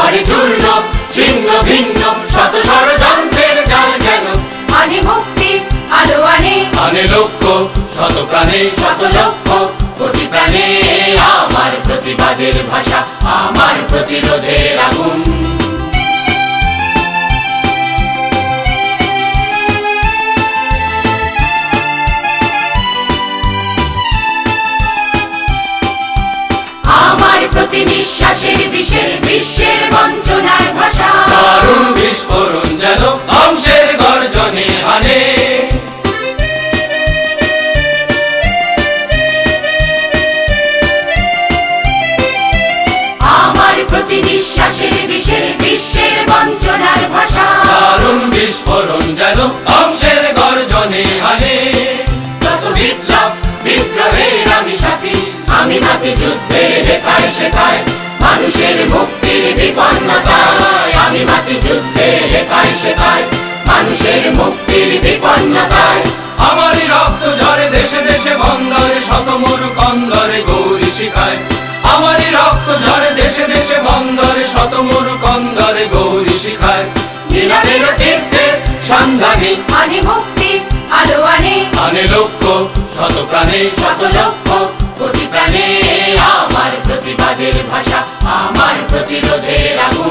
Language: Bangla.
করে চূর্ণ ছিন্ন ভিন্ন শত ষড়যন্ত্রের জাল যেন আনে মুক্তি আলো আনে লক্ষ্য শত প্রাণে শত লক্ষ কোটি প্রাণে আমার প্রতিবাদের ভাষা আমার প্রতিরোধের আগুন আমার প্রতি নিঃশ্বাসের বিষের বিশ্বের বঞ্চনার ভাষা দারুণ বিস্ফোরণ যেন ধ্বংসের গর্জনে আনে আমার প্রতি নিঃশ্বাসের বিষের বিশ্বের বঞ্চনার ভাষা দারুণ বিস্ফোরণ যেন ধ্বংসের গর্জনে আনে যত বিপ্লব বিদ্রোহের আমি সাথী আমি মাতি যুদ্ধে লেখায় শেখায় মানুষের মুক্তির বিপন্নতায় আমি মাতি যুদ্ধে লেখায় শেখায় মানুষের মুক্তির বিপন্নতায় আমারই রক্ত ঝরে দেশে দেশে বন্দরে শত মরু কন্দরে গৌরী শিখায় আমারই রক্ত ঝরে দেশে দেশে বন্দরে শত মরু কন্দরে গৌরী শিখায় মিলনের তীর্থের সন্ধানে আনে মুক্তি আলো আনে লক্ষ্য শত প্রাণে শত লক্ষ কোটি প্রাণে আমার প্রতিবাদের ভাষা আমার প্রতিরোধের আগুন